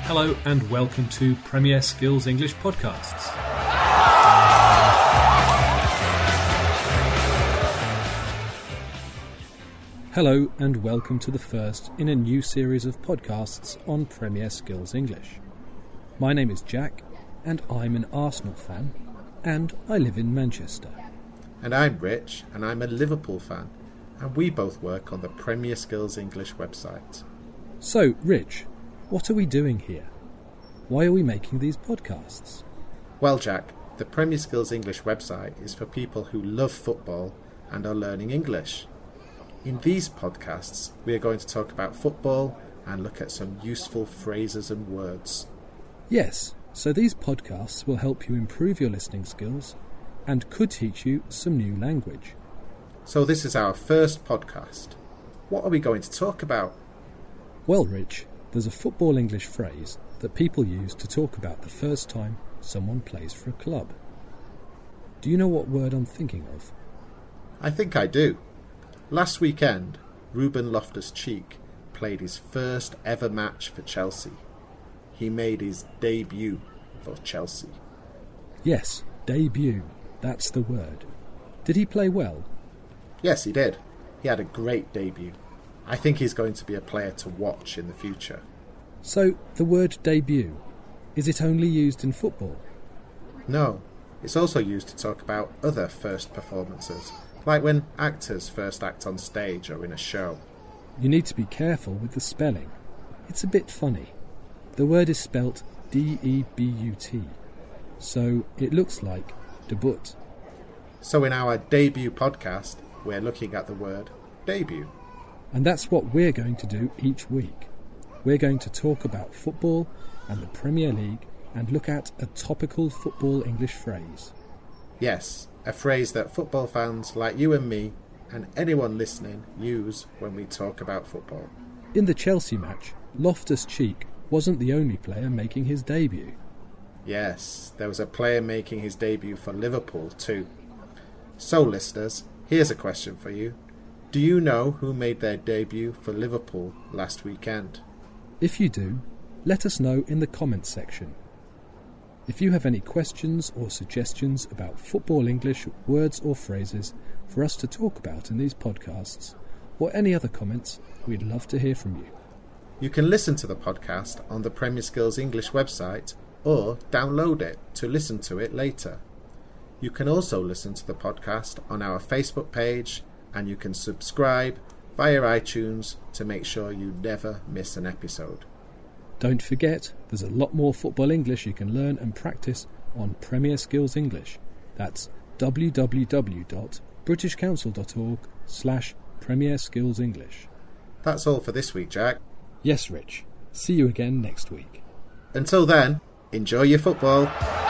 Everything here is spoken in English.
Hello and welcome to Premier Skills English Podcasts. Hello and welcome to the first in a new series of podcasts on Premier Skills English. My name is Jack and I'm an Arsenal fan and I live in Manchester. And I'm Rich and I'm a Liverpool fan and we both work on the Premier Skills English website. So, Rich, what are we doing here? Why are we making these podcasts? Well, Jack, the Premier Skills English website is for people who love football and are learning English. In these podcasts, we are going to talk about football and look at some useful phrases and words. Yes, so these podcasts will help you improve your listening skills and could teach you some new language. So this is our first podcast. What are we going to talk about? Well, Rich, there's a football English phrase that people use to talk about the first time someone plays for a club. Do you know what word I'm thinking of? I think I do. Last weekend, Ruben Loftus-Cheek played his first ever match for Chelsea. He made his debut for Chelsea. Yes, debut. That's the word. Did he play well? Yes, he did. He had a great debut. I think he's going to be a player to watch in the future. So, the word debut, is it only used in football? No, it's also used to talk about other first performances, like when actors first act on stage or in a show. You need to be careful with the spelling. It's a bit funny. The word is spelt D-E-B-U-T, so it looks like debut. So in our debut podcast, we're looking at the word debut. And that's what we're going to do each week. We're going to talk about football and the Premier League and look at a topical football English phrase. Yes, a phrase that football fans like you and me and anyone listening use when we talk about football. In the Chelsea match, Loftus-Cheek wasn't the only player making his debut. Yes, there was a player making his debut for Liverpool too. So listeners, here's a question for you. Do you know who made their debut for Liverpool last weekend? If you do, let us know in the comments section. If you have any questions or suggestions about football English words or phrases for us to talk about in these podcasts, or any other comments, we'd love to hear from you. You can listen to the podcast on the Premier Skills English website or download it to listen to it later. You can also listen to the podcast on our Facebook page and you can subscribe via iTunes to make sure you never miss an episode. Don't forget, there's a lot more football English you can learn and practice on Premier Skills English. That's www.britishcouncil.org/Premier Skills English. That's all for this week, Jack. Yes, Rich. See you again next week. Until then, enjoy your football.